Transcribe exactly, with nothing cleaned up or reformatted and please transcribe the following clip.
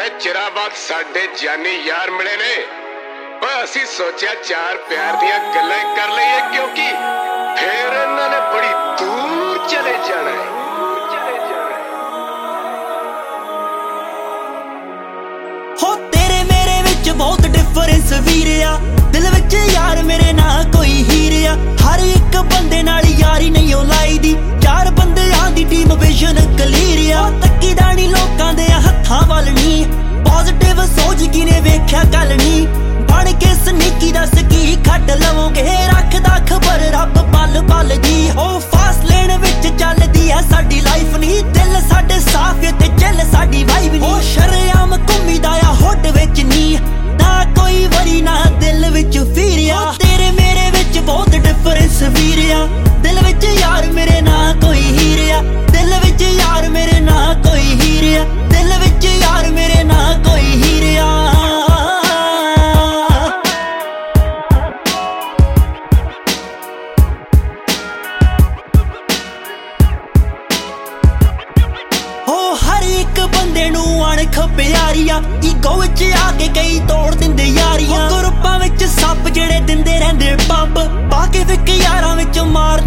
बड़े चिरा बाद साडे जानी यार मिले ने। असीं सोचा चार प्यार दियां गल्लां कर लईए क्योंकि फिर इन्हां ने बड़ी दूर चले जाना है। हो तेरे मेरे विच बहुत डिफरेंस वीरिया, दिल विच यार मेरे ना कोई हीरिया। हर एक बंदे नाल यारी नहीं ओ लाई दी, चार बंदियां दी टीम विजन क्लीयर। तक्की दानी लोकां दे हत्थां वल नी, पॉजिटिव सोच किने वेख्या कल नी। बन के सनीकी दस की खट लवोगे, रखदा खबर रब पल पल जी। ओ फास्ट लेन विच चलदी है साडी लाइफ नी, दिल साडे साफ ते चल साडी वाइब नी। ओ शरेआम घुम्मीदा आ होड विच नी, ना कोई वरी ना दिल विच फीरिया। तेरे मेरे विच बहुत डिफरेंस वीरिया, दिल विच यार मेरे ना कोई हीरिया। दिल विच यार मेरे ना कोई हीरिया, दिल विच यार मेरे ना कोई हीरिया। हो हर एक बंदे नू अणख प्यारिया, ईगो विच आके कई तोड़ दिंदे यारियां। ग्रुपां विच सप जेड़े दिंदे रहिंदे पंप, बाकी फिक यारां विच मार